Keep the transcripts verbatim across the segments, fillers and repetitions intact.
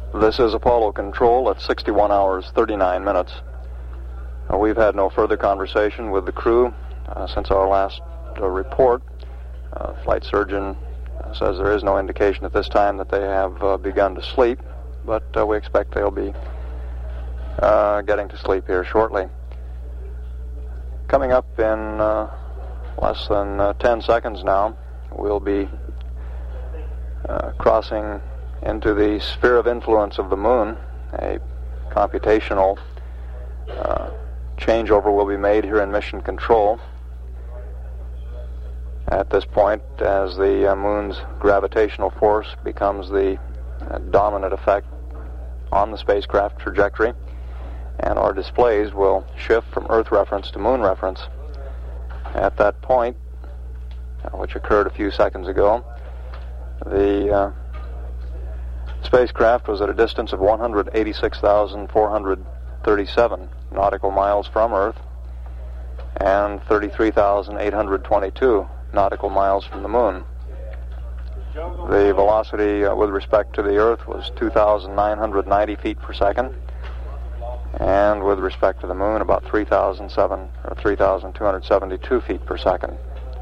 This is Apollo Control at sixty-one hours, thirty-nine minutes. Uh, we've had no further conversation with the crew uh, since our last uh, report. Uh, flight surgeon uh, says there is no indication at this time that they have uh, begun to sleep, but uh, we expect they'll be uh, getting to sleep here shortly. Coming up in uh, less than uh, ten seconds now, we'll be uh, crossing into the sphere of influence of the moon. A computational uh, changeover will be made here in Mission Control. At this point, as the uh, moon's gravitational force becomes the uh, dominant effect on the spacecraft trajectory, and our displays will shift from Earth reference to moon reference. At that point, uh, which occurred a few seconds ago, the uh, spacecraft was at a distance of one hundred eighty-six thousand four hundred thirty-seven nautical miles from Earth and thirty-three thousand eight hundred twenty-two nautical miles from the moon. The velocity uh, with respect to the Earth was two thousand nine hundred ninety feet per second, and with respect to the moon about three thousand seven or three thousand two hundred seventy-two feet per second.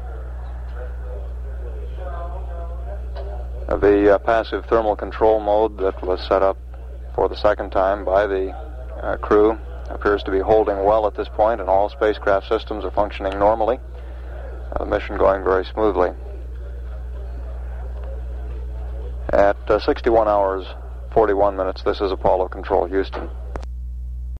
The uh, passive thermal control mode that was set up for the second time by the uh, crew appears to be holding well at this point, and all spacecraft systems are functioning normally. Uh, the mission going very smoothly. At uh, sixty-one hours, forty-one minutes, this is Apollo Control, Houston.